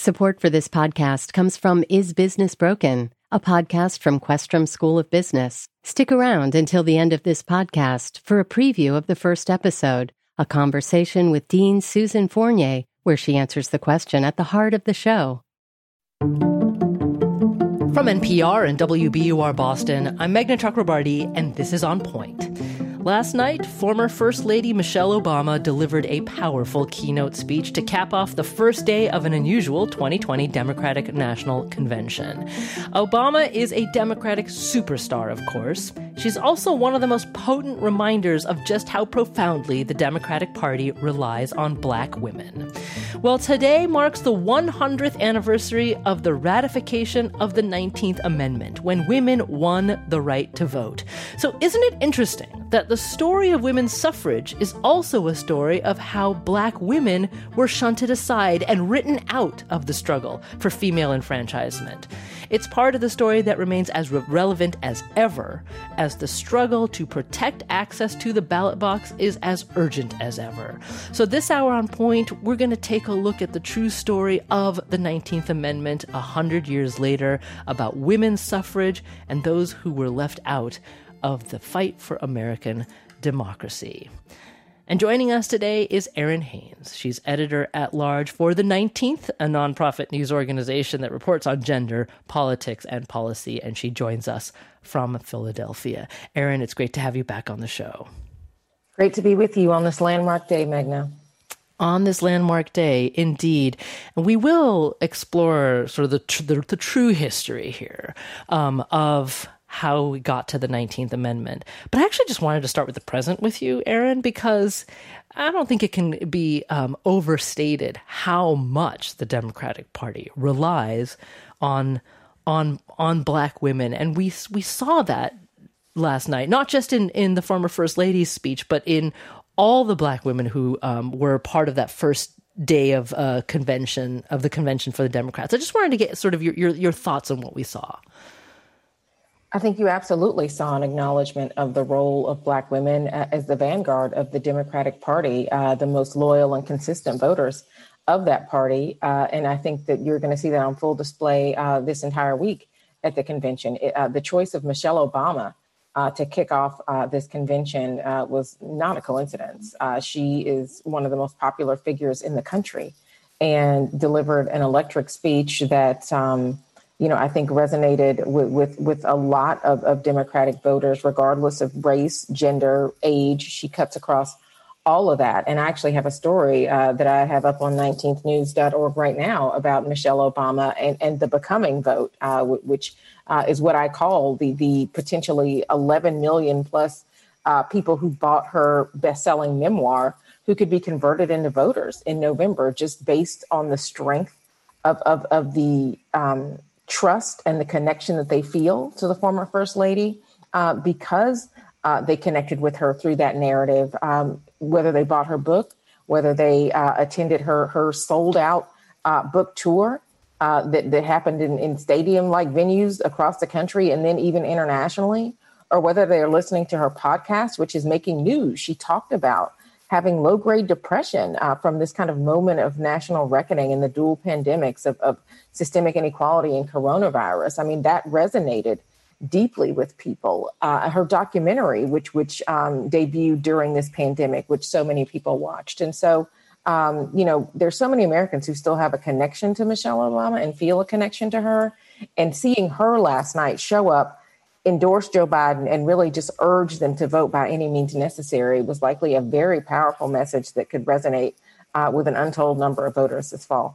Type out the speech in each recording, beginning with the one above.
Support for this podcast comes from Is Business Broken, a podcast from Questrom School of Business. Stick around until the end of this podcast for a preview of the first episode, a conversation with Dean Susan Fournier, where she answers the question at the heart of the show. From NPR and WBUR Boston, I'm Meghna Chakrabarti, and this is On Point. Last night, former First Lady Michelle Obama delivered a powerful keynote speech to cap off the first day of an unusual 2020 Democratic National Convention. Obama is a Democratic superstar, of course. She's also one of the most potent reminders of just how profoundly the Democratic Party relies on black women. Well, today marks the 100th anniversary of the ratification of the 19th Amendment, when women won the right to vote. So isn't it interesting that the story of women's suffrage is also a story of how black women were shunted aside and written out of the struggle for female enfranchisement? It's part of the story that remains as relevant as ever, as the struggle to protect access to the ballot box is as urgent as ever. So this hour on Point, we're going to take a look at the true story of the 19th Amendment 100 years later, about women's suffrage and those who were left out of the fight for American democracy. And joining us today is Erin Haines. She's editor-at-large for The 19th, a nonprofit news organization that reports on gender, politics, and policy, and she joins us from Philadelphia. Erin, it's great to have you back on the show. Great to be with you on this landmark day, Meghna. On this landmark day, indeed. And we will explore sort of the true history here of how we got to the 19th Amendment. But I actually just wanted to start with the present with you, Erin, because I don't think it can be overstated how much the Democratic Party relies on black women. And we saw that last night, not just in the former First Lady's speech, but in all the black women who were part of that first day of the convention for the Democrats. I just wanted to get sort of your thoughts on what we saw. I think you absolutely saw an acknowledgement of the role of black women as the vanguard of the Democratic Party, the most loyal and consistent voters of that party. And I think that you're going to see that on full display this entire week at the convention. The choice of Michelle Obama to kick off this convention was not a coincidence. She is one of the most popular figures in the country and delivered an electric speech that I think resonated with a lot of Democratic voters, regardless of race, gender, age. She cuts across all of that. And I actually have a story that I have up on 19thnews.org right now about Michelle Obama and the becoming vote, which is what I call the potentially 11 million plus people who bought her best-selling memoir who could be converted into voters in November, just based on the strength of the trust and the connection that they feel to the former First Lady because they connected with her through that narrative, whether they bought her book, whether they attended her sold out book tour that happened in stadium-like venues across the country and then even internationally, or whether they're listening to her podcast, which is making news. She talked about having low-grade depression from this kind of moment of national reckoning in the dual pandemics of systemic inequality and coronavirus. I mean, that resonated deeply with people. Her documentary, which debuted during this pandemic, which so many people watched. And so, there's so many Americans who still have a connection to Michelle Obama and feel a connection to her. And seeing her last night show up, endorse Joe Biden, and really just urge them to vote by any means necessary was likely a very powerful message that could resonate with an untold number of voters this fall.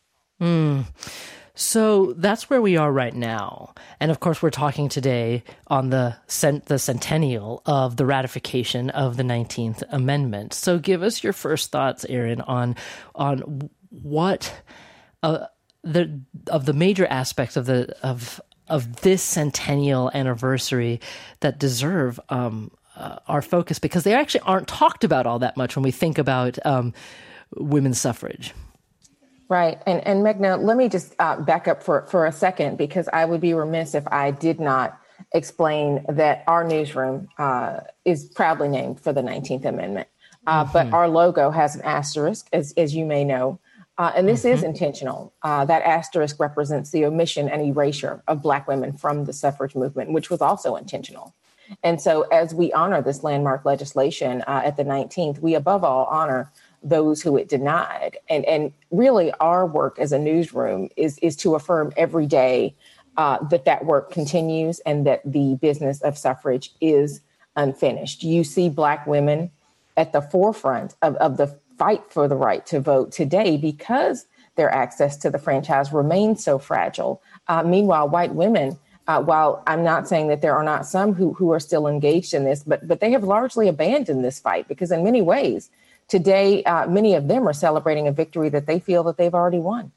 So that's where we are right now. And of course, we're talking today on the centennial of the ratification of the 19th Amendment. So give us your first thoughts, Erin, on what of the major aspects of this centennial anniversary that deserve our focus, because they actually aren't talked about all that much when we think about women's suffrage. Right. And Meghna, let me just back up for a second, because I would be remiss if I did not explain that our newsroom is proudly named for the 19th Amendment. But our logo has an asterisk, as you may know, And this is intentional. That asterisk represents the omission and erasure of Black women from the suffrage movement, which was also intentional. And so as we honor this landmark legislation at the 19th, we above all honor those who it denied. And really our work as a newsroom is to affirm every day that work continues and that the business of suffrage is unfinished. You see Black women at the forefront of the fight for the right to vote today because their access to the franchise remains so fragile. Meanwhile, white women, while I'm not saying that there are not some who are still engaged in this, but they have largely abandoned this fight because in many ways, today, many of them are celebrating a victory that they feel that they've already won.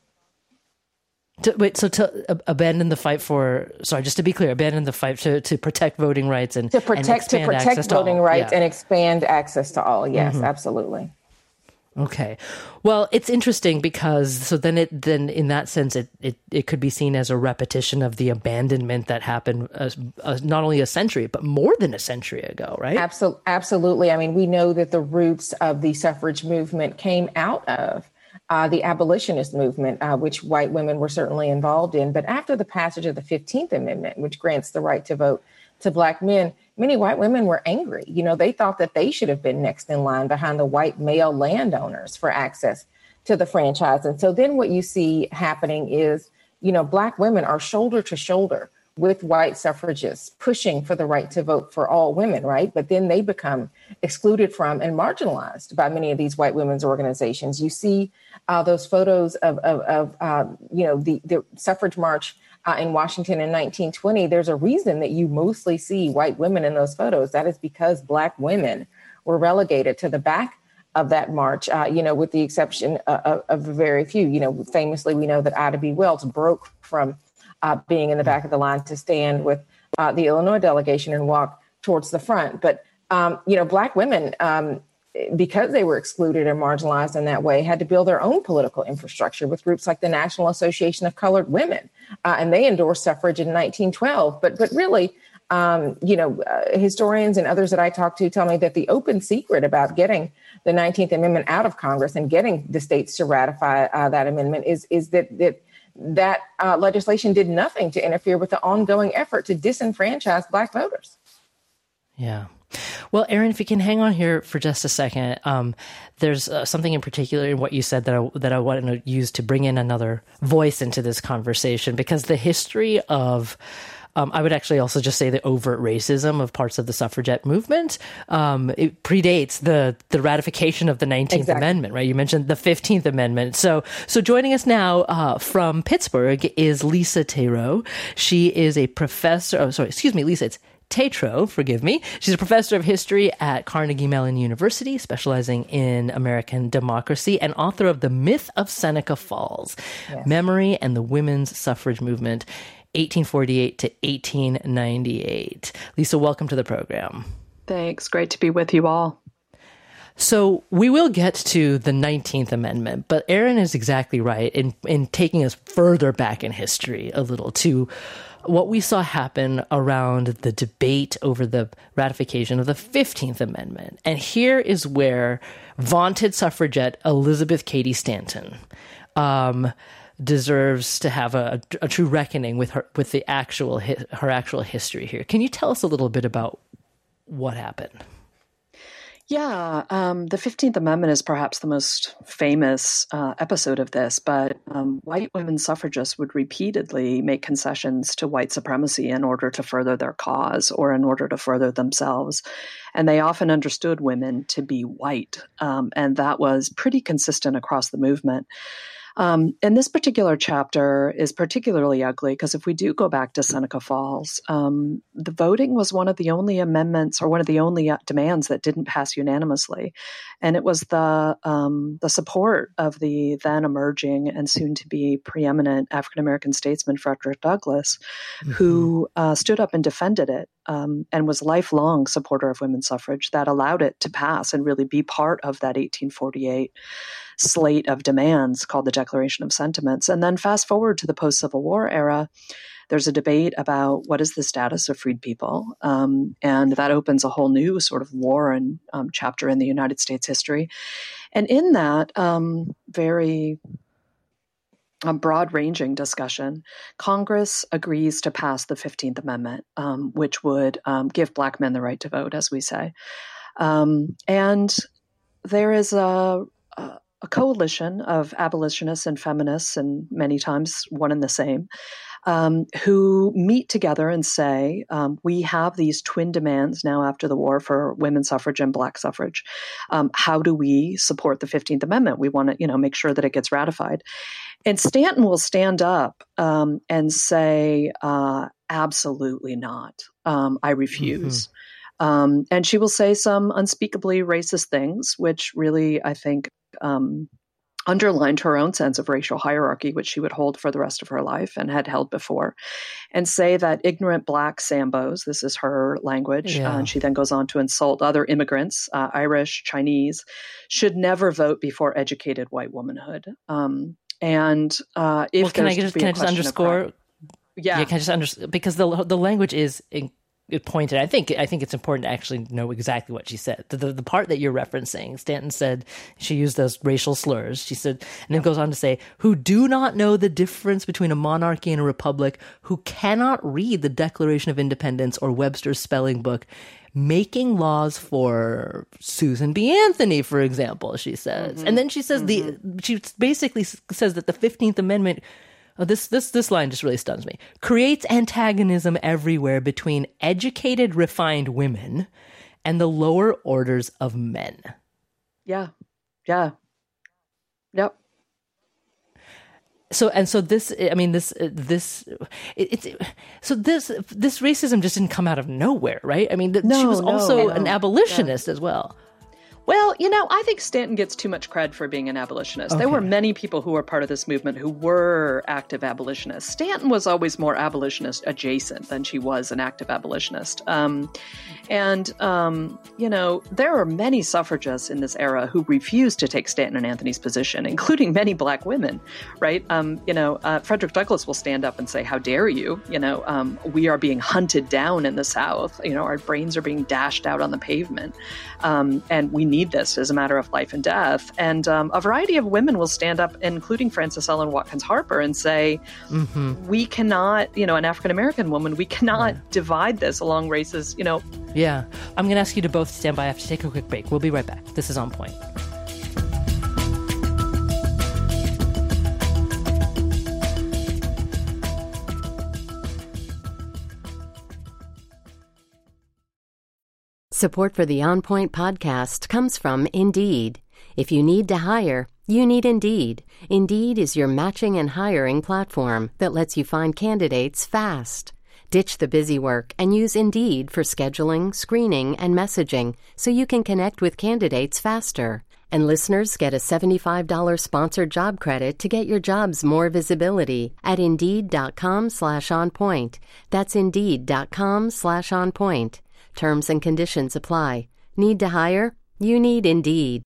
To abandon the fight just to be clear, abandon the fight to protect voting rights and protect voting rights and expand access to all. Yes, absolutely. Okay. Well, it's interesting because then in that sense, it could be seen as a repetition of the abandonment that happened not only a century, but more than a century ago, right? Absolutely. I mean, we know that the roots of the suffrage movement came out of the abolitionist movement, which white women were certainly involved in. But after the passage of the 15th Amendment, which grants the right to vote to Black men, many white women were angry. You know, they thought that they should have been next in line behind the white male landowners for access to the franchise. And so then what you see happening is, you know, Black women are shoulder to shoulder with white suffragists pushing for the right to vote for all women, right? But then they become excluded from and marginalized by many of these white women's organizations. You see those photos of the suffrage march in Washington in 1920. There's a reason that you mostly see white women in those photos. That is because Black women were relegated to the back of that march, with the exception of very few. Famously, we know that Ida B. Wells broke from being in the back of the line to stand with the Illinois delegation and walk towards the front. But, Black women, because they were excluded and marginalized in that way, had to build their own political infrastructure with groups like the National Association of Colored Women. And they endorsed suffrage in 1912. But really, historians and others that I talk to tell me that the open secret about getting the 19th Amendment out of Congress and getting the states to ratify that amendment is that legislation did nothing to interfere with the ongoing effort to disenfranchise Black voters. Yeah. Well, Erin, if you can hang on here for just a second, there's something in particular in what you said that I want to use to bring in another voice into this conversation, because the history of I would actually also just say the overt racism of parts of the suffragette movement. It predates the ratification of the 19th Amendment, right? You mentioned the 15th Amendment. So joining us now from Pittsburgh is Lisa Teyroe. She is a professor. Oh, sorry, excuse me, Lisa. It's Tetrault, forgive me. She's a professor of history at Carnegie Mellon University, specializing in American democracy, and author of The Myth of Seneca Falls, Memory and the Women's Suffrage Movement, 1848 to 1898. Lisa, welcome to the program. Thanks. Great to be with you all. So we will get to the 19th Amendment, but Erin is exactly right in taking us further back in history a little to what we saw happen around the debate over the ratification of the 15th Amendment. And here is where vaunted suffragette Elizabeth Cady Stanton deserves to have a true reckoning with her actual history here. Can you tell us a little bit about what happened? Yeah, the 15th Amendment is perhaps the most famous episode of this, but white women suffragists would repeatedly make concessions to white supremacy in order to further their cause or in order to further themselves. And they often understood women to be white, and that was pretty consistent across the movement. And this particular chapter is particularly ugly because if we do go back to Seneca Falls, the voting was one of the only amendments or one of the only demands that didn't pass unanimously. And it was the support of the then emerging and soon to be preeminent African-American statesman Frederick Douglass, who stood up and defended it and was a lifelong supporter of women's suffrage that allowed it to pass and really be part of that 1848 slate of demands called the Declaration of Sentiments. And then fast forward to the post-Civil War era, there's a debate about what is the status of freed people. And that opens a whole new sort of war and chapter in the United States history. And in that very a broad-ranging discussion, Congress agrees to pass the 15th Amendment, which would give Black men the right to vote, as we say. And there is a coalition of abolitionists and feminists, and many times one and the same, who meet together and say, we have these twin demands now after the war for women's suffrage and Black suffrage. How do we support the 15th Amendment? We want to, make sure that it gets ratified. And Stanton will stand up and say, absolutely not. I refuse. And she will say some unspeakably racist things, which really, I think, underlined her own sense of racial hierarchy, which she would hold for the rest of her life and had held before, and say that ignorant Black Sambos, this is her language, and she then goes on to insult other immigrants, Irish, Chinese, should never vote before educated white womanhood. Can I just underscore? Can I just underscore? Because the language is pointed. I think it's important to actually know exactly what she said. The part that you're referencing, Stanton said she used those racial slurs. She said, and then goes on to say, who do not know the difference between a monarchy and a republic, who cannot read the Declaration of Independence or Webster's spelling book, making laws for Susan B. Anthony, for example, she says. And then she says she basically says that the 15th Amendment, this line just really stuns me, creates antagonism everywhere between educated, refined women and the lower orders of men. Yeah. Yep. So this racism just didn't come out of nowhere, right? I mean, she was also an abolitionist as well. Well, I think Stanton gets too much cred for being an abolitionist. Okay. There were many people who were part of this movement who were active abolitionists. Stanton was always more abolitionist adjacent than she was an active abolitionist. There are many suffragists in this era who refused to take Stanton and Anthony's position, including many Black women, right? Frederick Douglass will stand up and say, how dare you? We are being hunted down in the South. Our brains are being dashed out on the pavement. And we need this as a matter of life and death. And a variety of women will stand up, including Frances Ellen Watkins Harper, and say, we cannot, an African-American woman, we cannot divide this along races, Yeah. I'm going to ask you to both stand by. I have to take a quick break. We'll be right back. This is On Point. Support for the On Point podcast comes from Indeed. If you need to hire, you need Indeed. Indeed is your matching and hiring platform that lets you find candidates fast. Ditch the busy work and use Indeed for scheduling, screening, and messaging so you can connect with candidates faster. And listeners get a $75 sponsored job credit to get your jobs more visibility at Indeed.com/onpoint. That's Indeed.com/onpoint. Terms and conditions apply. Need to hire? You need Indeed.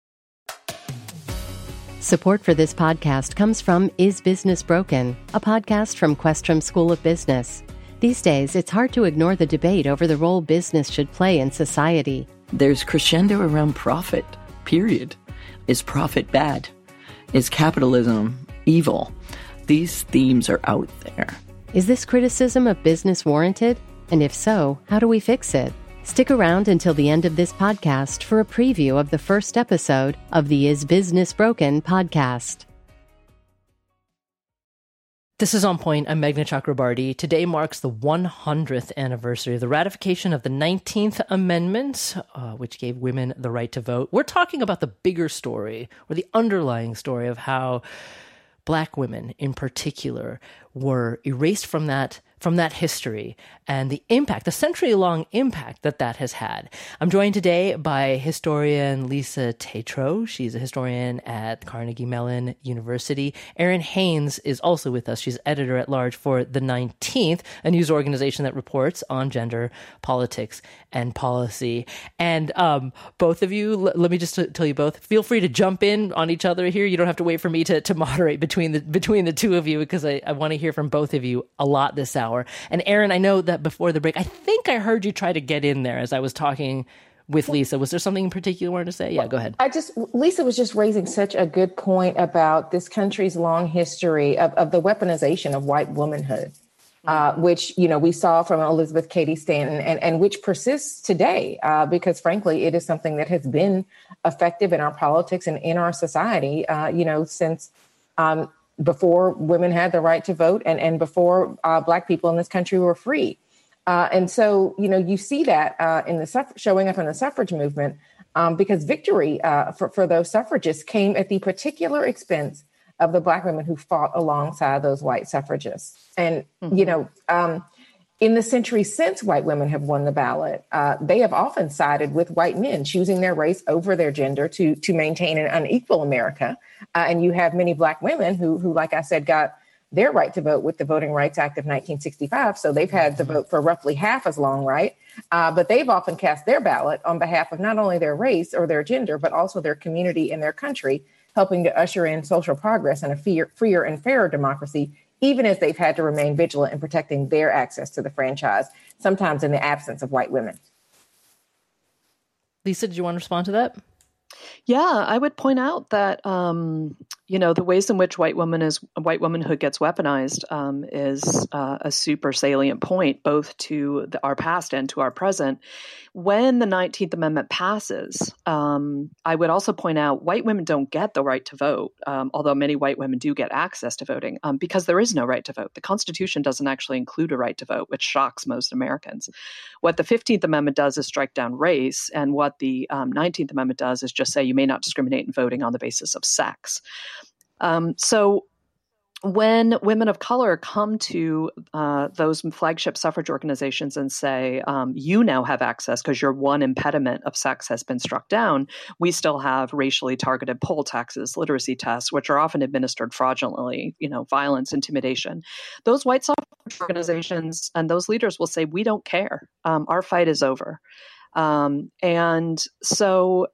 Support for this podcast comes from Is Business Broken?, a podcast from Questrom School of Business. These days, it's hard to ignore the debate over the role business should play in society. There's crescendo around profit, period. Is profit bad? Is capitalism evil? These themes are out there. Is this criticism of business warranted? And if so, how do we fix it? Stick around until the end of this podcast for a preview of the first episode of the Is Business Broken podcast. This is On Point. I'm Meghna Chakrabarty. Today marks the 100th anniversary of the ratification of the 19th Amendment, which gave women the right to vote. We're talking about the bigger story, or the underlying story of how Black women in particular were erased from that history and the impact, the century-long impact that has had. I'm joined today by historian Lisa Tetrault. She's a historian at Carnegie Mellon University. Erin Haynes is also with us. She's editor-at-large for The 19th, a news organization that reports on gender, politics, and policy. And both of you, let me just tell you both, feel free to jump in on each other here. You don't have to wait for me to moderate between the two of you, because I want to hear from both of you a lot this hour. And Erin, I know that before the break, I think I heard you try to get in there as I was talking with Lisa. Was there something in particular you wanted to say? Yeah, go ahead. Lisa was just raising such a good point about this country's long history of the weaponization of white womanhood, which, we saw from Elizabeth Cady Stanton and which persists today, because frankly, it is something that has been effective in our politics and in our society, since before women had the right to vote and before Black people in this country were free. And so, you see that showing up in the suffrage movement, because victory for those suffragists came at the particular expense of the Black women who fought alongside those white suffragists. And, in the century since white women have won the ballot, they have often sided with white men, choosing their race over their gender to maintain an unequal America. And you have many Black women who, like I said, got their right to vote with the Voting Rights Act of 1965. So they've had to vote for roughly half as long, right? But they've often cast their ballot on behalf of not only their race or their gender, but also their community and their country, helping to usher in social progress and a freer and fairer democracy, even as they've had to remain vigilant in protecting their access to the franchise, sometimes in the absence of white women. Lisa, did you want to respond to that? Yeah, I would point out that, the ways in which white womanhood gets weaponized is a super salient point, both to our past and to our present. When the 19th Amendment passes, I would also point out white women don't get the right to vote, although many white women do get access to voting, because there is no right to vote. The Constitution doesn't actually include a right to vote, which shocks most Americans. What the 15th Amendment does is strike down race, and what the 19th Amendment does is just say you may not discriminate in voting on the basis of sex. So when women of color come to those flagship suffrage organizations and say, you now have access because your one impediment of sex has been struck down, we still have racially targeted poll taxes, literacy tests, which are often administered fraudulently, violence, intimidation. Those white suffrage organizations and those leaders will say, we don't care. Our fight is over. And so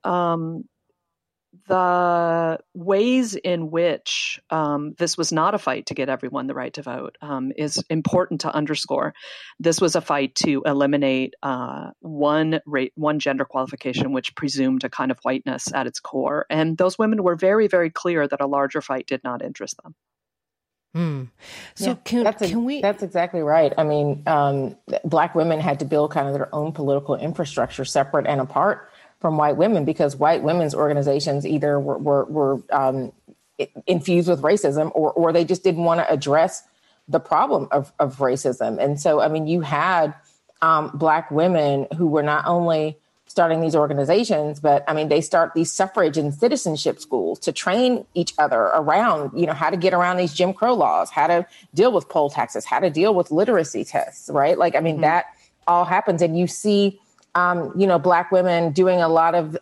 the ways in which this was not a fight to get everyone the right to vote is important to underscore. This was a fight to eliminate one gender qualification, which presumed a kind of whiteness at its core. And those women were very, very clear that a larger fight did not interest them. So That's exactly right. I mean, Black women had to build kind of their own political infrastructure separate and apart from white women, because white women's organizations either were infused with racism or they just didn't want to address the problem of racism. And so, I mean, you had Black women who were not only starting these organizations, but I mean, they start these suffrage and citizenship schools to train each other around, how to get around these Jim Crow laws, how to deal with poll taxes, how to deal with literacy tests, right? Like, I mean, that all happens. And you see, Black women doing a lot of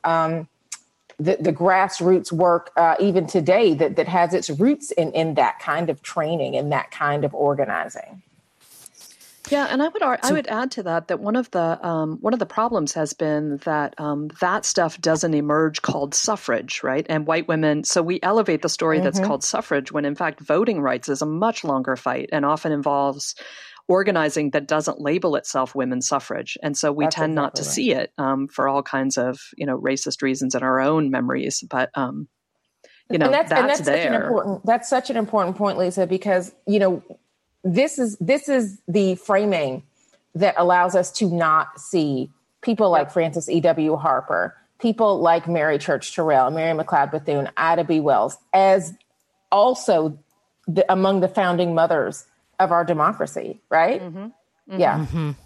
the grassroots work even today that has its roots in that kind of training and that kind of organizing. Yeah, and I would add to that one of the problems has been that that stuff doesn't emerge called suffrage, right? And white women, so we elevate the story that's called suffrage when in fact voting rights is a much longer fight and often involves organizing that doesn't label itself women's suffrage. And so we tend not to see it for all kinds of, racist reasons in our own memories. But, that's there. That's such an important point, Lisa, because, this is the framing that allows us to not see people like Frances E.W. Harper, people like Mary Church Terrell, Mary McLeod Bethune, Ida B. Wells, as also among the founding mothers of our democracy, right? Yeah.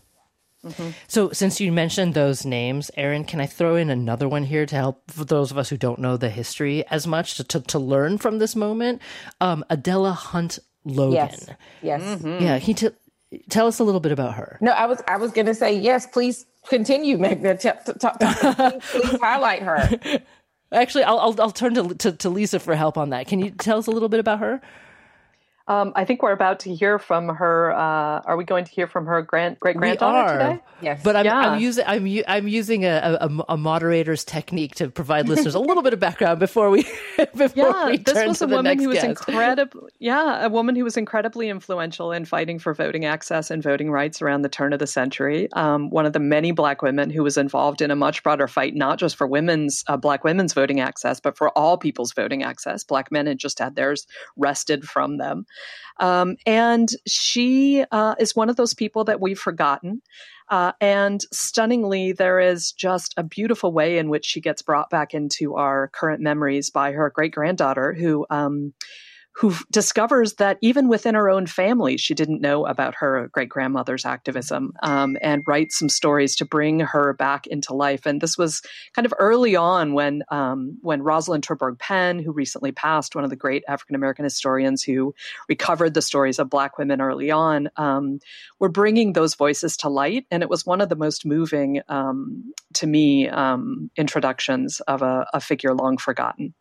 So since you mentioned those names, Erin, can I throw in another one here to help for those of us who don't know the history as much to learn from this moment? Adela Hunt Logan. Yes. Yeah. Tell us a little bit about her. No, I was going to say, yes, please continue, Megna. Please highlight her. Actually, I'll turn to Lisa for help on that. Can you tell us a little bit about her? I think we're about to hear from her. Are we going to hear from her great granddaughter today? Yes, but I'm using a moderator's technique to provide listeners a little bit of background before we this turn was to a the woman next who was guest. a woman who was incredibly influential in fighting for voting access and voting rights around the turn of the century. One of the many Black women who was involved in a much broader fight, not just for Black women's voting access, but for all people's voting access. Black men had just had theirs wrested from them. And she is one of those people that we've forgotten. And stunningly, there is just a beautiful way in which she gets brought back into our current memories by her great-granddaughter who discovers that even within her own family, she didn't know about her great-grandmother's activism, and writes some stories to bring her back into life. And this was kind of early on when Rosalind Terburg Penn, who recently passed, one of the great African-American historians who recovered the stories of Black women early on, were bringing those voices to light. And it was one of the most moving, to me, introductions of a figure long forgotten.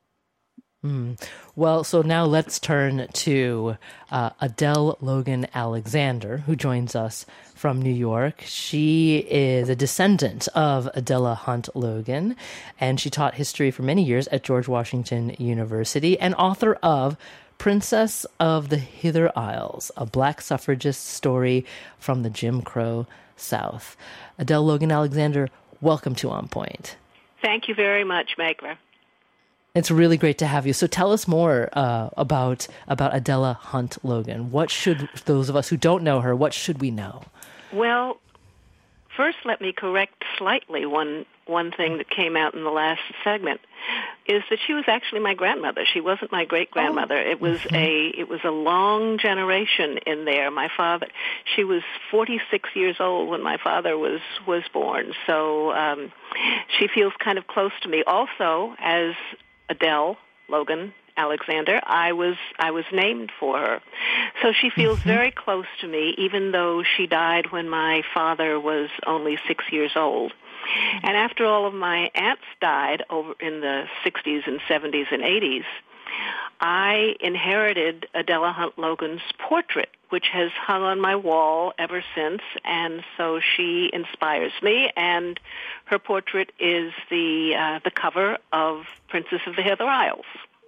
Well, so now let's turn to Adele Logan Alexander, who joins us from New York. She is a descendant of Adela Hunt Logan, and she taught history for many years at George Washington University, and author of Princess of the Hither Isles, a Black suffragist story from the Jim Crow South. Adele Logan Alexander, welcome to On Point. Thank you very much, Megra. It's really great to have you. So tell us more about Adela Hunt Logan. What should those of us who don't know her, what should we know? Well, first let me correct slightly one thing that came out in the last segment, is that she was actually my grandmother. She wasn't my great-grandmother. It was a long generation in there. My father, she was 46 years old when my father was born. So she feels kind of close to me. Also, as Adele Logan Alexander, I was named for her. So she feels very close to me, even though she died when my father was only 6 years old. And after all of my aunts died over in the 60s and 70s and 80s, I inherited Adela Hunt Logan's portrait, which has hung on my wall ever since, and so she inspires me, and her portrait is the cover of Princess of the Hither Isles.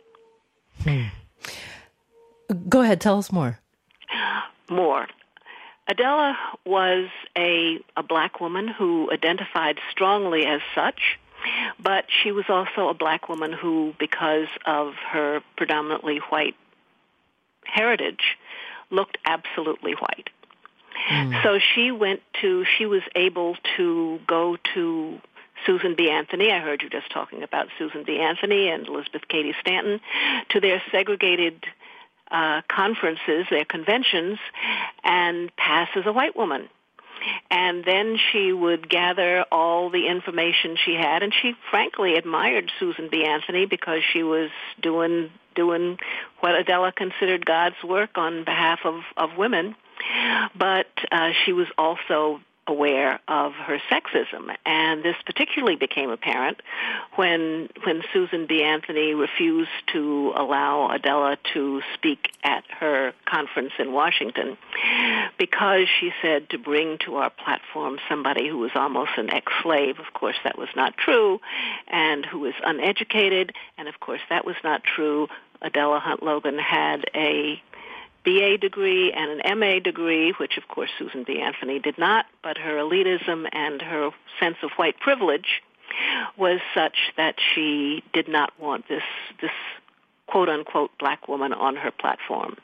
Go ahead, tell us more. More. Adela was a Black woman who identified strongly as such, but she was also a Black woman who, because of her predominantly white heritage, looked absolutely white. So she was able to go to Susan B. Anthony. I heard you just talking about Susan B. Anthony and Elizabeth Cady Stanton, to their segregated conferences, their conventions, and pass as a white woman. And then she would gather all the information she had, and she frankly admired Susan B. Anthony because she was doing what Adela considered God's work on behalf of women. But she was also aware of her sexism, and this particularly became apparent when Susan B. Anthony refused to allow Adela to speak at her conference in Washington because she said to bring to our platform somebody who was almost an ex-slave. Of course, that was not true, and who was uneducated, and of course, that was not true. Adela Hunt Logan had a BA degree and an MA degree, which of course Susan B. Anthony did not, but her elitism and her sense of white privilege was such that she did not want this quote-unquote Black woman on her platform.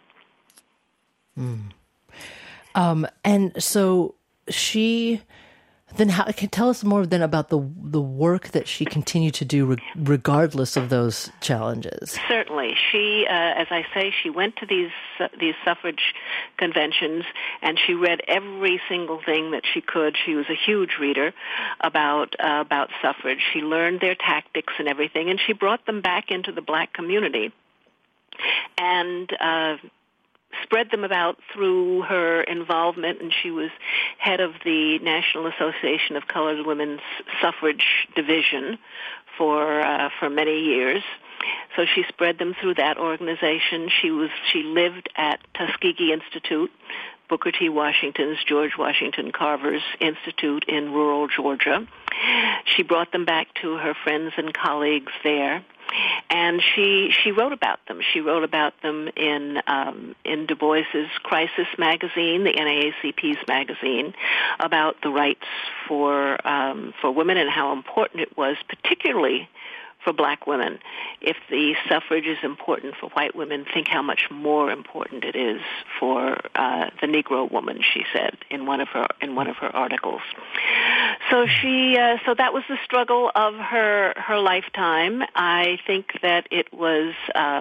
And so she... Then tell us more then about the work that she continued to do regardless of those challenges. Certainly. She, as I say, she went to these suffrage conventions, and she read every single thing that she could. She was a huge reader about suffrage. She learned their tactics and everything, and she brought them back into the Black community and spread them about through her involvement, and she was head of the National Association of Colored Women's Suffrage Division for many years. So she spread them through that organization. She lived at Tuskegee Institute, Booker T. Washington's, George Washington Carver's Institute in rural Georgia. She brought them back to her friends and colleagues there, and she wrote about them. She wrote about them in Du Bois's Crisis magazine, the NAACP's magazine, about the rights for women and how important it was, particularly for black women. If the suffrage is important for white women, think how much more important it is for the Negro woman, she said in one of her articles. So so that was the struggle of her lifetime. I think that it was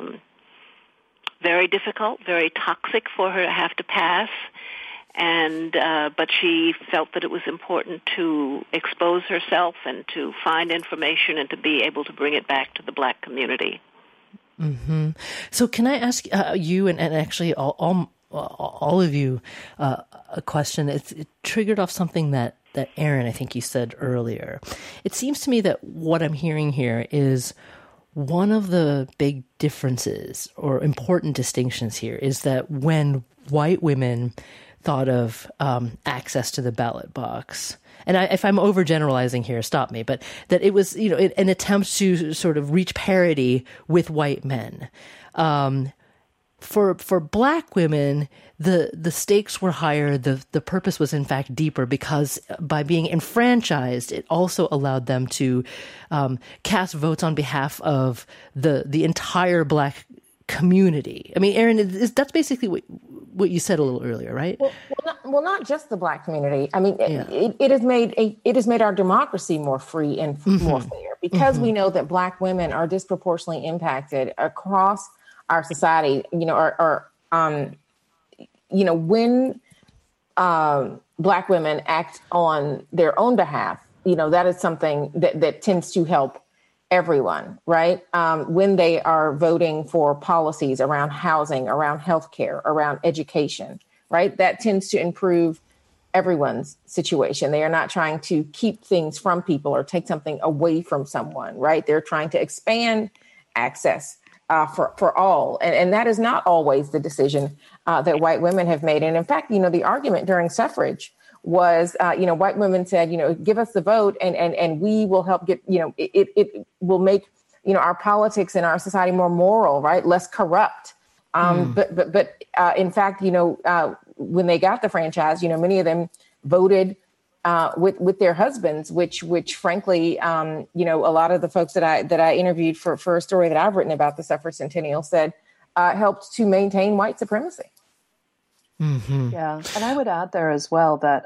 very difficult, very toxic for her to have to pass. But she felt that it was important to expose herself and to find information and to be able to bring it back to the black community. Mm-hmm. So can I ask you and actually all of you a question? It triggered off something that Erin, I think you said earlier. It seems to me that what I'm hearing here is one of the big differences or important distinctions here is that when white women thought of access to the ballot box, and if I'm overgeneralizing here, stop me, but that it was, an attempt to sort of reach parity with white men. For black women, the stakes were higher. The purpose was in fact deeper because by being enfranchised, it also allowed them to cast votes on behalf of the entire black community. I mean, Erin, that's basically what you said a little earlier, right? Well, not just the black community. I mean, it has made our democracy more free and more fair because we know that black women are disproportionately impacted across our society. When black women act on their own behalf, that is something that tends to help everyone, right? When they are voting for policies around housing, around healthcare, around education, right? That tends to improve everyone's situation. They are not trying to keep things from people or take something away from someone, right? They're trying to expand access for all. And that is not always the decision that white women have made. And in fact, the argument during suffrage was, white women said, give us the vote and we will help get, it will make, our politics and our society more moral, right? Less corrupt. But in fact, when they got the franchise, many of them voted with their husbands, which frankly, a lot of the folks that I interviewed for a story that I've written about the suffrage centennial said helped to maintain white supremacy. Mm-hmm. Yeah. And I would add there as well that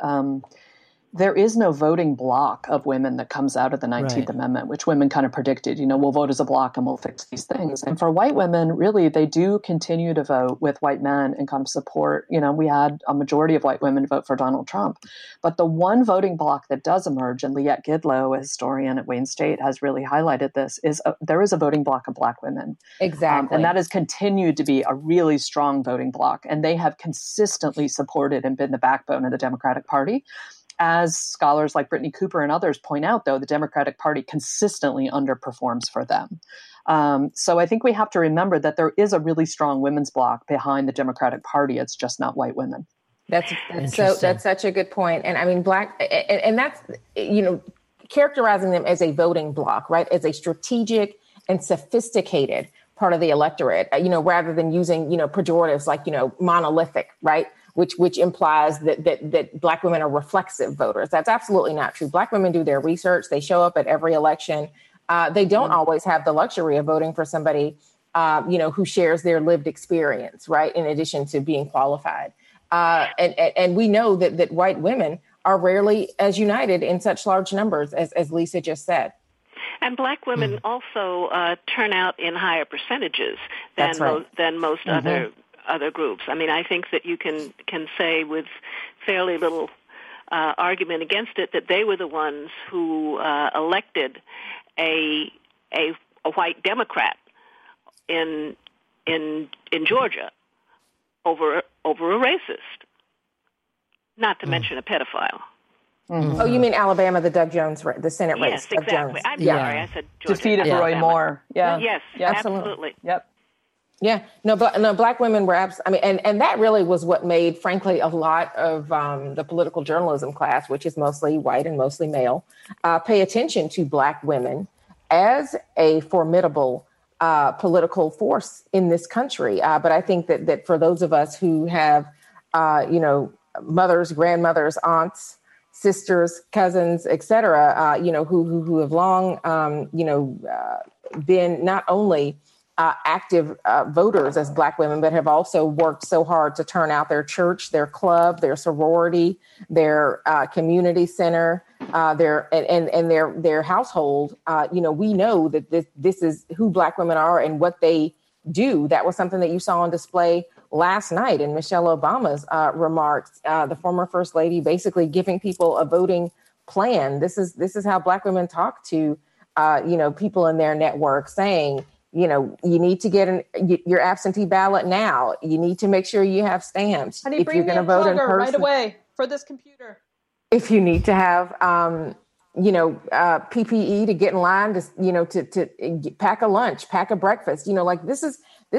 there is no voting block of women that comes out of the 19th Amendment, which women kind of predicted, we'll vote as a block and we'll fix these things. And for white women, really, they do continue to vote with white men and kind of support, we had a majority of white women vote for Donald Trump. But the one voting block that does emerge, and Liette Gidlow, a historian at Wayne State, has really highlighted this, is there is a voting block of black women. Exactly. And that has continued to be a really strong voting block. And they have consistently supported and been the backbone of the Democratic Party. As scholars like Brittany Cooper and others point out, though, the Democratic Party consistently underperforms for them. So I think we have to remember that there is a really strong women's bloc behind the Democratic Party. It's just not white women. That's such a good point. And I mean, black, and that's, characterizing them as a voting bloc, right? As a strategic and sophisticated part of the electorate, rather than using, pejoratives like, monolithic, right? Which implies that black women are reflexive voters. That's absolutely not true. Black women do their research. They show up at every election. They don't always have the luxury of voting for somebody, who shares their lived experience, right? In addition to being qualified. And we know that white women are rarely as united in such large numbers as Lisa just said. And black women also turn out in higher percentages than most other groups. I mean, I think that you can say with fairly little argument against it that they were the ones who elected a white Democrat in Georgia over a racist, not to mention a pedophile. Mm-hmm. Oh, you mean Alabama, the Doug Jones, the Senate race? Yes, Doug exactly. Jones. I'm sorry, I said Georgia. Defeated Roy Moore. Yeah. Yes, absolutely. Yep. Yeah, no, Black women were and that really was what made, frankly, a lot of the political journalism class, which is mostly white and mostly male, pay attention to Black women as a formidable political force in this country. But I think that for those of us who have, mothers, grandmothers, aunts, sisters, cousins, et cetera, who have long, been not only active voters as Black women, but have also worked so hard to turn out their church, their club, their sorority, their community center, their household. We know that this is who Black women are and what they do. That was something that you saw on display last night in Michelle Obama's remarks. The former First Lady basically giving people a voting plan. This is how Black women talk to people in their network, saying, you need to get your absentee ballot now. You need to make sure you have stamps. Honey, if you're going to vote in person, right away for this computer. If you need to have, PPE to get in line, to pack a lunch, pack a breakfast. This is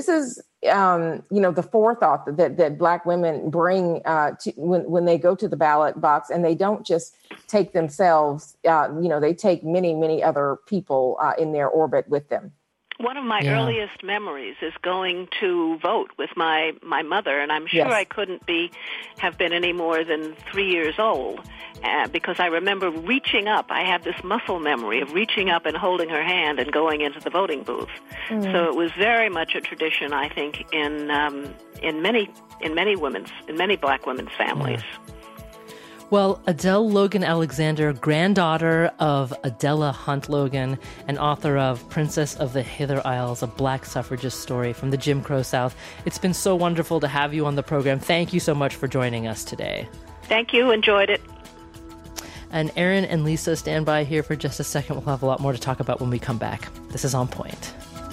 the forethought that Black women bring to when they go to the ballot box, and they don't just take themselves. They take many, many other people in their orbit with them. One of my earliest memories is going to vote with my mother, and I'm sure I couldn't have been any more than 3 years old, because I remember reaching up. I have this muscle memory of reaching up and holding her hand and going into the voting booth. So it was very much a tradition, I think, in many Black women's families. Well, Adele Logan Alexander, granddaughter of Adela Hunt Logan, and author of Princess of the Hither Isles, a Black suffragist story from the Jim Crow South. It's been so wonderful to have you on the program. Thank you so much for joining us today. Thank you. Enjoyed it. And Erin and Lisa, stand by here for just a second. We'll have a lot more to talk about when we come back. This is On Point.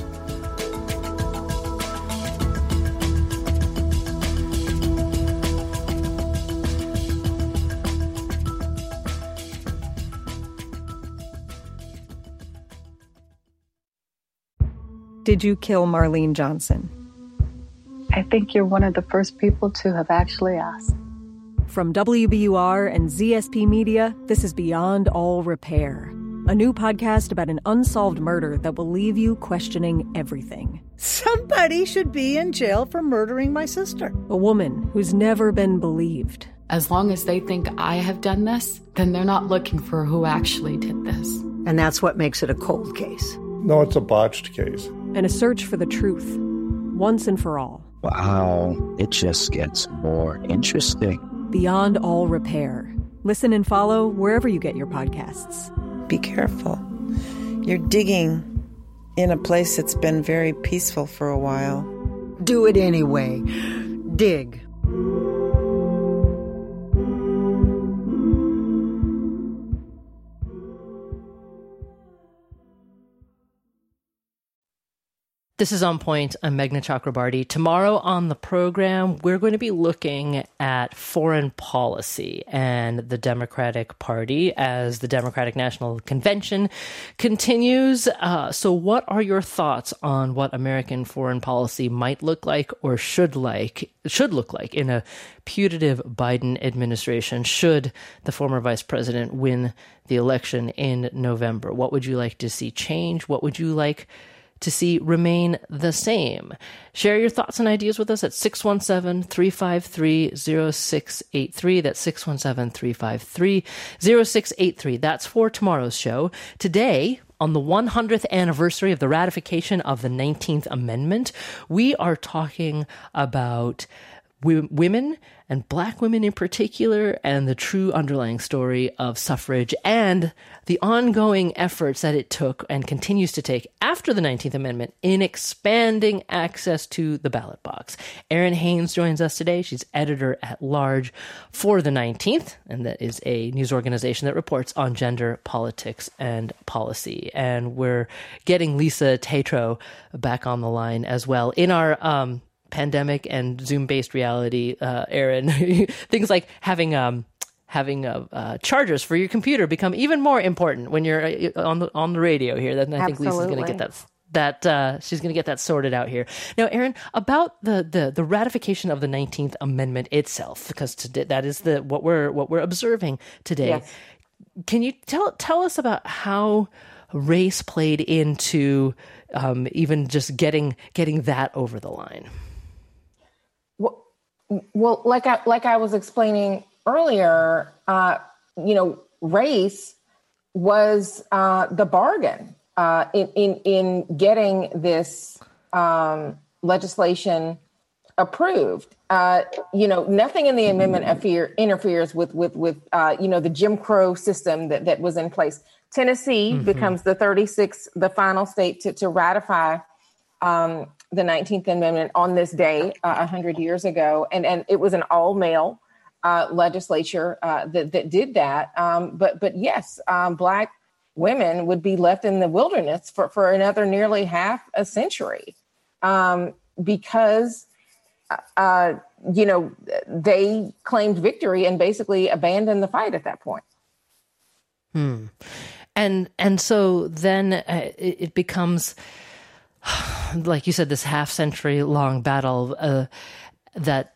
Did you kill Marlene Johnson? I think you're one of the first people to have actually asked. From WBUR and ZSP Media, this is Beyond All Repair, a new podcast about an unsolved murder that will leave you questioning everything. Somebody should be in jail for murdering my sister. A woman who's never been believed. As long as they think I have done this, then they're not looking for who actually did this. And that's what makes it a cold case. No, it's a botched case. And a search for the truth, once and for all. Wow, it just gets more interesting. Beyond All Repair. Listen and follow wherever you get your podcasts. Be careful. You're digging in a place that's been very peaceful for a while. Do it anyway. Dig. This is On Point. I'm Meghna Chakrabarty. Tomorrow on the program, we're going to be looking at foreign policy and the Democratic Party as the Democratic National Convention continues. So what are your thoughts on what American foreign policy might look like or should look like in a putative Biden administration should the former vice president win the election in November? What would you like to see change? What would you like to see remain the same? Share your thoughts and ideas with us at 617-353-0683. That's 617-353-0683. That's for tomorrow's show. Today, on the 100th anniversary of the ratification of the 19th Amendment, we are talking about women and Black women in particular, and the true underlying story of suffrage and the ongoing efforts that it took and continues to take after the 19th Amendment in expanding access to the ballot box. Erin Haynes joins us today. She's editor-at-large for the 19th, and that is a news organization that reports on gender, politics, and policy. And we're getting Lisa Tetrault back on the line as well. In our pandemic and Zoom-based reality, Erin, things like having having chargers for your computer become even more important when you're on the radio here. Then I think Lisa's going to get that she's going to get that sorted out here. Now, Erin, about the ratification of the 19th Amendment itself, because today, that is what we're observing today. Yes. Can you tell us about how race played into even just getting that over the line? Well, like I was explaining earlier, race was the bargain in getting this legislation approved. Nothing in the amendment interferes with the Jim Crow system that was in place. Tennessee becomes the final state to ratify the 19th Amendment on this day 100 years ago, and it was an all-male legislature that did that. But yes, Black women would be left in the wilderness for another nearly half a century because they claimed victory and basically abandoned the fight at that point. And so then it becomes, like you said, this half-century long battle that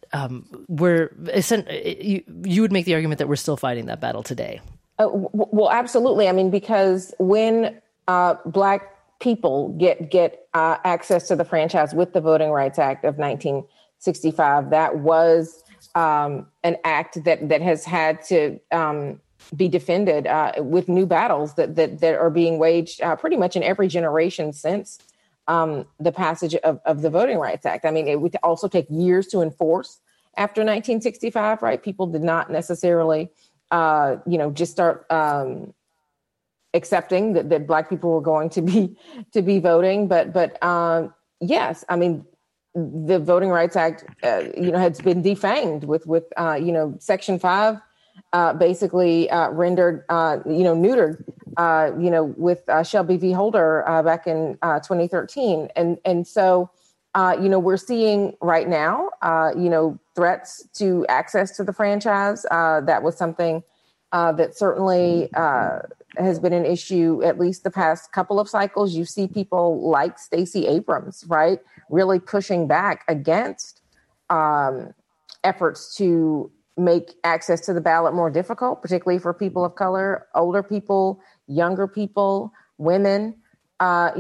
you would make the argument that we're still fighting that battle today. Well, absolutely. I mean, because when Black people get access to the franchise with the Voting Rights Act of 1965, that was an act that has had to be defended with new battles that are being waged pretty much in every generation since the passage of the Voting Rights Act. I mean, it would also take years to enforce after 1965, right? People did not necessarily, just start accepting that Black people were going to be voting. But yes, I mean, the Voting Rights Act, has been defanged with Section 5 basically rendered, neutered, with Shelby v. Holder back in 2013. And so, we're seeing right now, threats to access to the franchise. That was something that certainly has been an issue at least the past couple of cycles. You see people like Stacey Abrams, right, really pushing back against efforts to make access to the ballot more difficult, particularly for people of color, older people, younger people, women. But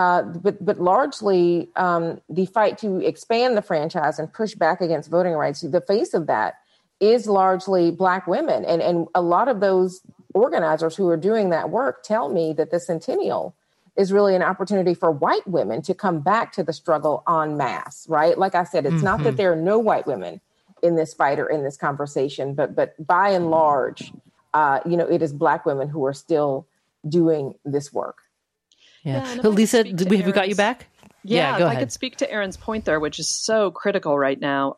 largely the fight to expand the franchise and push back against voting rights, the face of that is largely Black women. And a lot of those organizers who are doing that work tell me that the Centennial is really an opportunity for white women to come back to the struggle en masse, right? Like I said, it's not that there are no white women in this fight or in this conversation, but by and large, it is Black women who are still doing this work. Yeah. Lisa, have we got you back? Yeah, go ahead. I could speak to Erin's point there, which is so critical right now.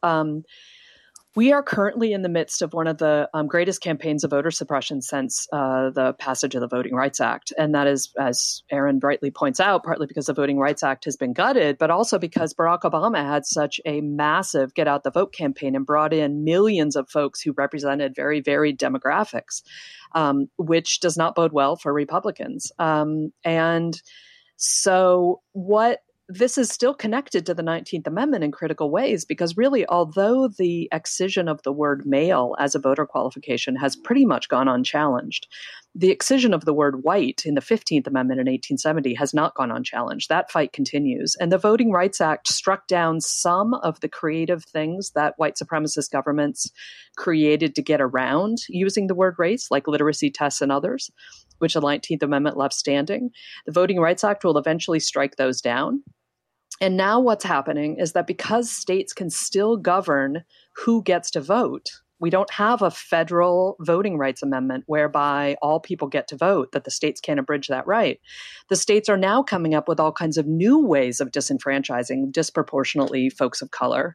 We are currently in the midst of one of the greatest campaigns of voter suppression since the passage of the Voting Rights Act. And that is, as Erin rightly points out, partly because the Voting Rights Act has been gutted, but also because Barack Obama had such a massive get out the vote campaign and brought in millions of folks who represented very varied demographics, which does not bode well for Republicans. And so this is still connected to the 19th Amendment in critical ways, because really, although the excision of the word male as a voter qualification has pretty much gone unchallenged, the excision of the word white in the 15th Amendment in 1870 has not gone unchallenged. That fight continues. And the Voting Rights Act struck down some of the creative things that white supremacist governments created to get around using the word race, like literacy tests and others, which the 19th Amendment left standing. The Voting Rights Act will eventually strike those down. And now what's happening is that because states can still govern who gets to vote, we don't have a federal voting rights amendment whereby all people get to vote, that the states can't abridge that right. The states are now coming up with all kinds of new ways of disenfranchising disproportionately folks of color.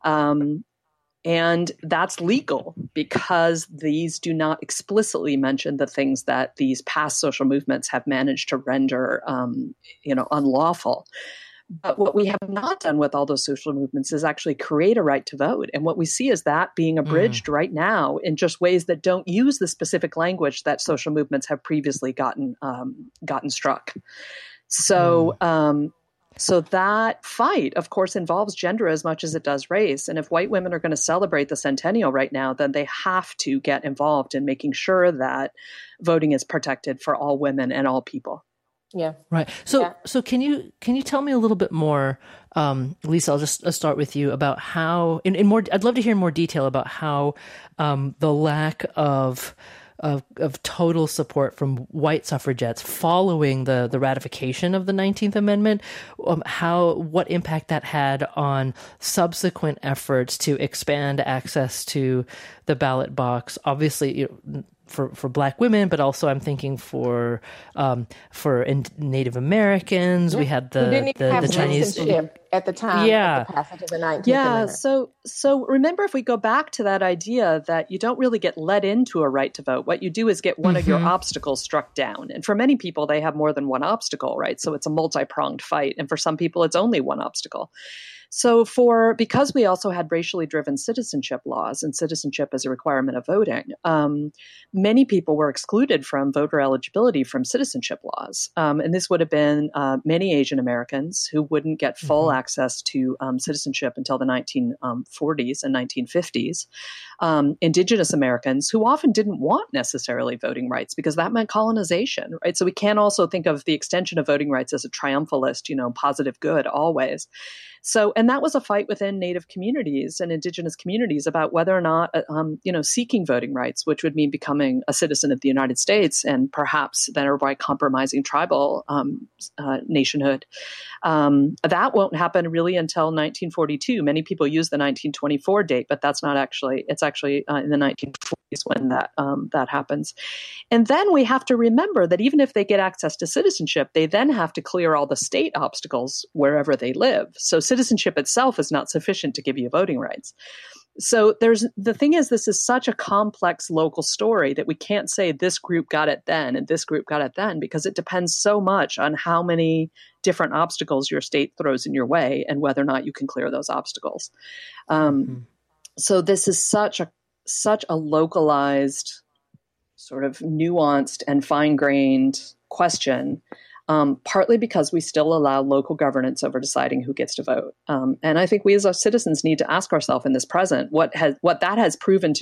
And that's legal because these do not explicitly mention the things that these past social movements have managed to render, unlawful. But what we have not done with all those social movements is actually create a right to vote. And what we see is that being abridged right now in just ways that don't use the specific language that social movements have previously gotten struck. So, so that fight, of course, involves gender as much as it does race. And if white women are going to celebrate the centennial right now, then they have to get involved in making sure that voting is protected for all women and all people. Yeah. Right. So can you tell me a little bit more, Lisa, I'll start with you about how in more, I'd love to hear more detail about how, the lack of total support from white suffragettes following the ratification of the 19th Amendment, what impact that had on subsequent efforts to expand access to the ballot box. Obviously, for Black women, but also I'm thinking for Native Americans. We had the Chinese at the time of the passage of the 19th Amendment. So remember, if we go back to that idea that you don't really get led into a right to vote, what you do is get one of your obstacles struck down. And for many people, they have more than one obstacle, right? So it's a multi-pronged fight. And for some people, it's only one obstacle. So because we also had racially driven citizenship laws, and citizenship is a requirement of voting, many people were excluded from voter eligibility from citizenship laws. And this would have been many Asian Americans who wouldn't get full access to citizenship until the 1940s and 1950s. Indigenous Americans who often didn't want necessarily voting rights because that meant colonization, right? So we can also think of the extension of voting rights as a triumphalist, positive good always. So, and that was a fight within Native communities and Indigenous communities about whether or not, seeking voting rights, which would mean becoming a citizen of the United States and perhaps thereby compromising tribal nationhood. That won't happen really until 1942. Many people use the 1924 date, but that's not actually, it's actually in the 1940s when that happens. And then we have to remember that even if they get access to citizenship, they then have to clear all the state obstacles wherever they live. So citizenship itself is not sufficient to give you voting rights. So the thing is, this is such a complex local story that we can't say this group got it then and this group got it then, because it depends so much on how many different obstacles your state throws in your way and whether or not you can clear those obstacles. So this is such a localized, sort of nuanced and fine-grained question. Partly because we still allow local governance over deciding who gets to vote. And I think we as our citizens need to ask ourselves in this present, what that has proven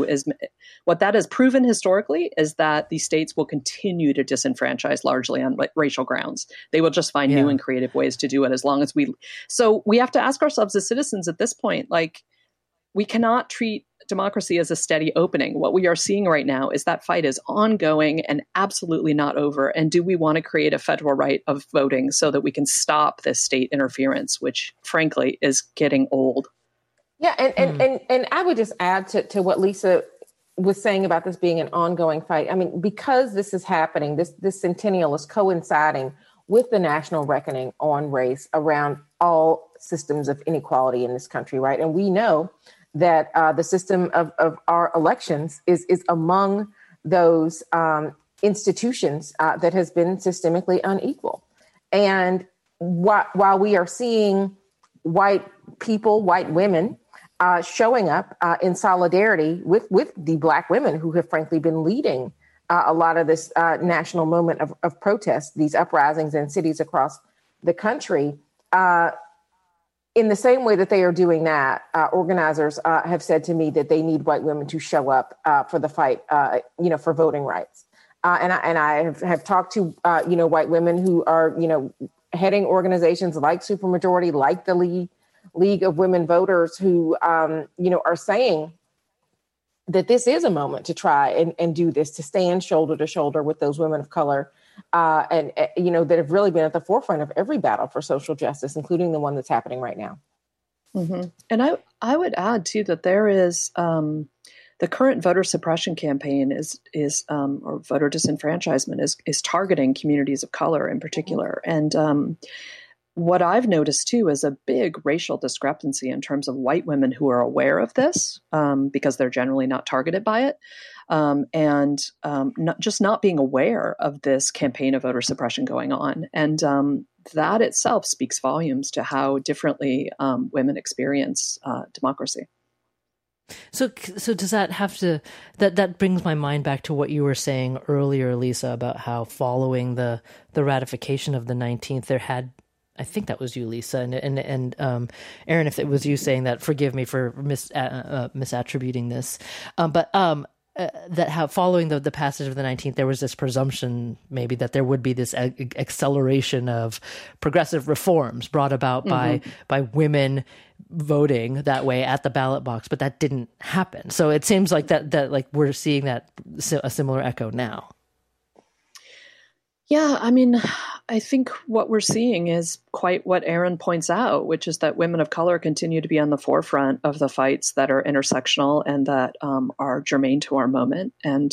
historically is that the states will continue to disenfranchise largely on racial grounds. They will just find new and creative ways to do it as long as so we have to ask ourselves as citizens at this point, we cannot treat democracy as a steady opening. What we are seeing right now is that fight is ongoing and absolutely not over. And do we want to create a federal right of voting so that we can stop this state interference, which frankly is getting old? Yeah, and I would just add to what Lisa was saying about this being an ongoing fight. I mean, because this is happening, this centennial is coinciding with the national reckoning on race around all systems of inequality in this country, right? And we know that the system of our elections is among those institutions that has been systemically unequal. And while we are seeing white people, white women showing up in solidarity with the Black women who have frankly been leading a lot of this national moment of protest, these uprisings in cities across the country, in the same way that they are doing that, organizers have said to me that they need white women to show up for the fight, for voting rights. And I have talked to, white women who are, heading organizations like Supermajority, like the League of Women Voters, who, are saying that this is a moment to try and do this, to stand shoulder to shoulder with those women of color and that have really been at the forefront of every battle for social justice, including the one that's happening right now. Mm-hmm. And I would add too that there is the current voter suppression campaign or voter disenfranchisement is targeting communities of color in particular. And what I've noticed too is a big racial discrepancy in terms of white women who are aware of this because they're generally not targeted by it. Not being aware of this campaign of voter suppression going on. And that itself speaks volumes to how differently women experience democracy. So does that have to, that brings my mind back to what you were saying earlier, Lisa, about how following the ratification of the 19th, there had, I think that was you, Lisa, and Aaron, if it was you saying that, forgive me for misattributing this, but that how following the passage of the 19th, there was this presumption maybe that there would be this acceleration of progressive reforms brought about by women voting that way at the ballot box, but that didn't happen. So it seems like that like we're seeing that a similar echo now. Yeah, I mean, I think what we're seeing is quite what Aaron points out, which is that women of color continue to be on the forefront of the fights that are intersectional and that are germane to our moment. And,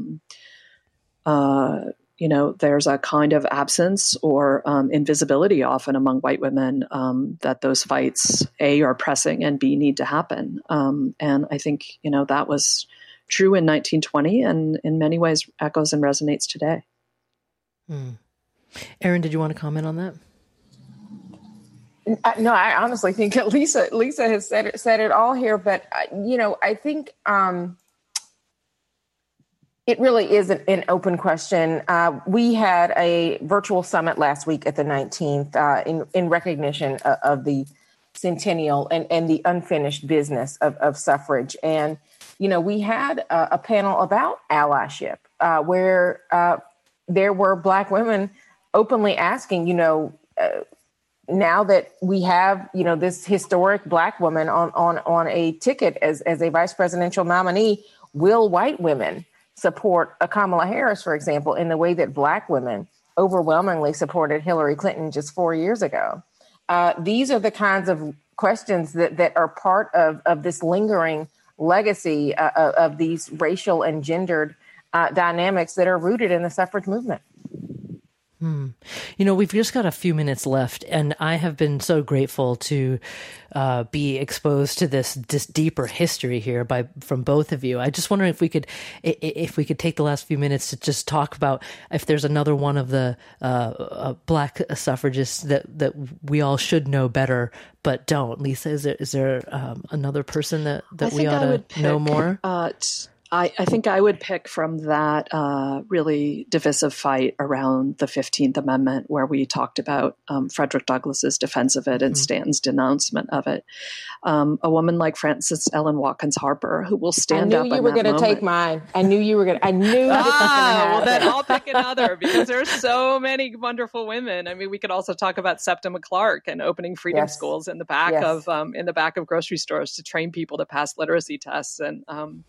there's a kind of absence or invisibility often among white women that those fights, A, are pressing and B, need to happen. And I think, that was true in 1920 and in many ways echoes and resonates today. Aaron, did you want to comment on that? No, I honestly think that Lisa has said it all here. But I think it really is an open question. We had a virtual summit last week at the 19th in recognition of the centennial and the unfinished business of suffrage. And we had a panel about allyship where there were Black women openly asking, now that we have, this historic Black woman on a ticket as a vice presidential nominee, will white women support a Kamala Harris, for example, in the way that Black women overwhelmingly supported Hillary Clinton just 4 years ago? These are the kinds of questions that are part of this lingering legacy of these racial and gendered dynamics that are rooted in the suffrage movement. We've just got a few minutes left, and I have been so grateful to be exposed to this deeper history here from both of you. I just wonder if we could take the last few minutes to just talk about if there's another one of the Black suffragists that we all should know better but don't. Lisa, is there another person that we ought to know more? I think I would pick from that really divisive fight around the 15th Amendment, where we talked about Frederick Douglass's defense of it and Stanton's denouncement of it. A woman like Frances Ellen Watkins Harper, who will stand up. I knew you were going to take mine. I knew you were going to. I knew. Well, then I'll pick another because there's so many wonderful women. I mean, we could also talk about Septima Clark and opening freedom schools in the back of grocery stores to train people to pass literacy tests and.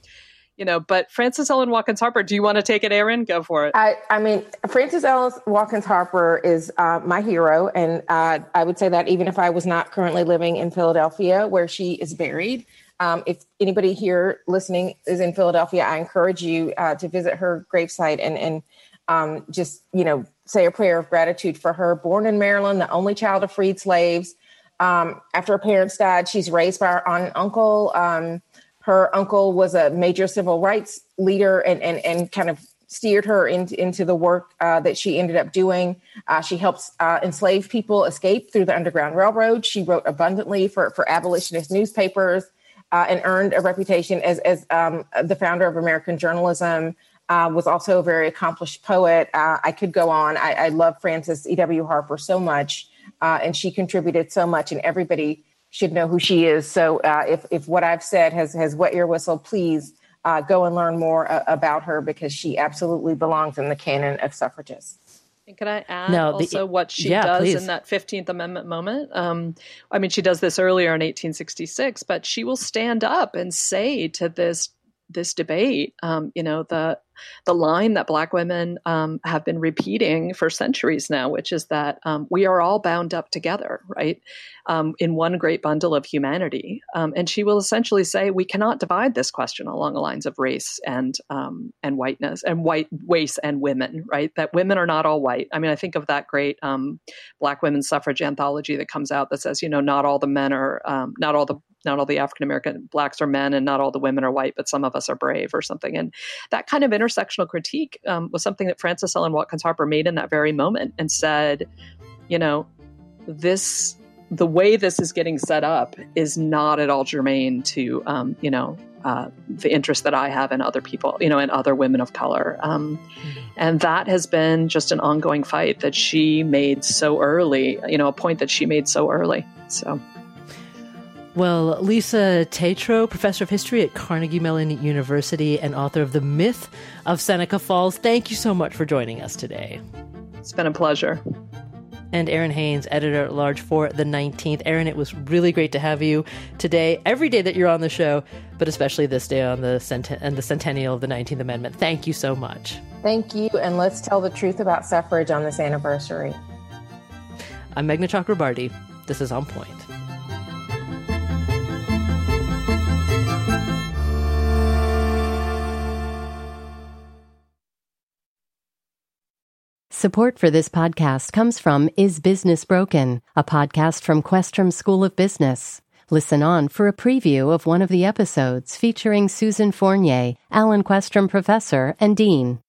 But Frances Ellen Watkins Harper, do you want to take it, Aaron? Go for it. I mean, Frances Ellen Watkins Harper is my hero. And I would say that even if I was not currently living in Philadelphia, where she is buried, if anybody here listening is in Philadelphia, I encourage you to visit her gravesite and just, say a prayer of gratitude for her. Born in Maryland, the only child of freed slaves. After her parents died, she's raised by her aunt and uncle. Her uncle was a major civil rights leader and kind of steered her into the work that she ended up doing. She helps enslaved people escape through the Underground Railroad. She wrote abundantly for abolitionist newspapers and earned a reputation as the founder of American journalism, was also a very accomplished poet. I could go on. I love Frances E.W. Harper so much, and she contributed so much, and everybody should know who she is. So if what I've said has wet your whistle, please go and learn more about her, because she absolutely belongs in the canon of suffragists. And can I add what she does in that 15th Amendment moment? I mean, she does this earlier in 1866, but she will stand up and say to this debate, the line that Black women have been repeating for centuries now, which is that we are all bound up together, right, in one great bundle of humanity. And she will essentially say we cannot divide this question along the lines of race and whiteness and race and women, right? That women are not all white. I mean, I think of that great Black women's suffrage anthology that comes out that says, not all the men are not all the African-American Blacks are men and not all the women are white, but some of us are brave or something. And that kind of intersectional critique was something that Frances Ellen Watkins Harper made in that very moment and said, the way this is getting set up is not at all germane to, the interest that I have in other people, and other women of color. And that has been just an ongoing fight that she made so early, a point that she made so early. So. Well, Lisa Tetrault, professor of history at Carnegie Mellon University and author of The Myth of Seneca Falls, thank you so much for joining us today. It's been a pleasure. And Erin Haynes, editor-at-large for The 19th. Erin, it was really great to have you today, every day that you're on the show, but especially this day on the centennial of the 19th Amendment. Thank you so much. Thank you, and let's tell the truth about suffrage on this anniversary. I'm Meghna Chakrabarty. This is On Point. Support for this podcast comes from Is Business Broken?, a podcast from Questrom School of Business. Listen on for a preview of one of the episodes featuring Susan Fournier, Alan Questrom Professor and Dean.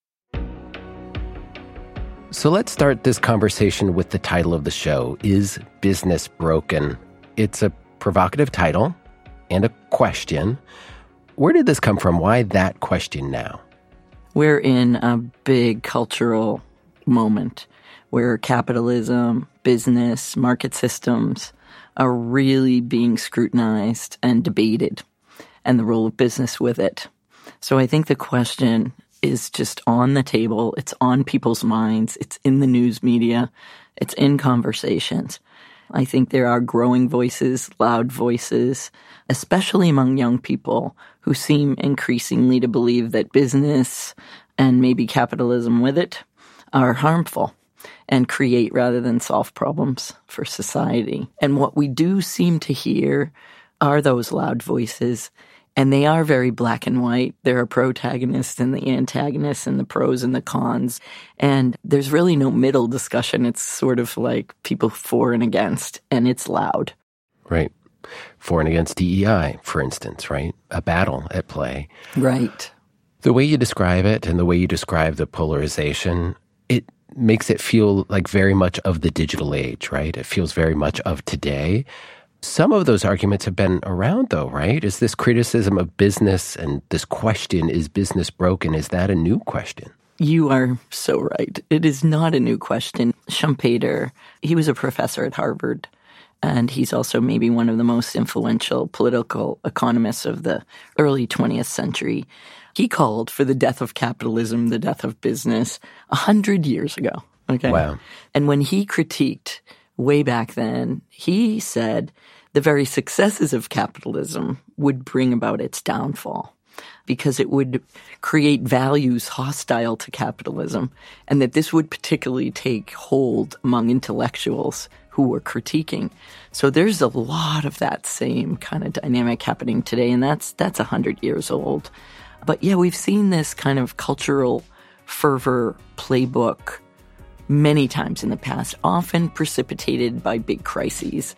So let's start this conversation with the title of the show, Is Business Broken? It's a provocative title and a question. Where did this come from? Why that question now? We're in a big cultural moment where capitalism, business, market systems are really being scrutinized and debated, and the role of business with it. So I think the question is just on the table. It's on people's minds. It's in the news media. It's in conversations. I think there are growing voices, loud voices, especially among young people who seem increasingly to believe that business and maybe capitalism with it are harmful and create rather than solve problems for society. And what we do seem to hear are those loud voices, and they are very black and white. There are protagonists and the antagonists and the pros and the cons, and there's really no middle discussion. It's sort of like people for and against, and it's loud. Right. For and against DEI, for instance, right? A battle at play. Right. The way you describe it and the way you describe the polarization, it makes it feel like very much of the digital age, right? It feels very much of today. Some of those arguments have been around, though, right? Is this criticism of business and this question, is business broken, is that a new question? You are so right. It is not a new question. Schumpeter, he was a professor at Harvard, and he's also maybe one of the most influential political economists of the early 20th century. He called for the death of capitalism, the death of business, 100 years ago. Okay. Wow. And when he critiqued way back then, he said the very successes of capitalism would bring about its downfall because it would create values hostile to capitalism, and that this would particularly take hold among intellectuals who were critiquing. So there's a lot of that same kind of dynamic happening today, and that's 100 years old. But yeah, we've seen this kind of cultural fervor playbook many times in the past, often precipitated by big crises.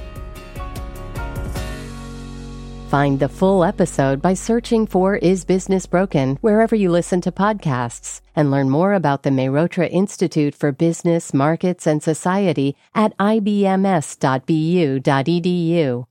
Find the full episode by searching for Is Business Broken wherever you listen to podcasts, and learn more about the Mehrotra Institute for Business, Markets, and Society at ibms.bu.edu.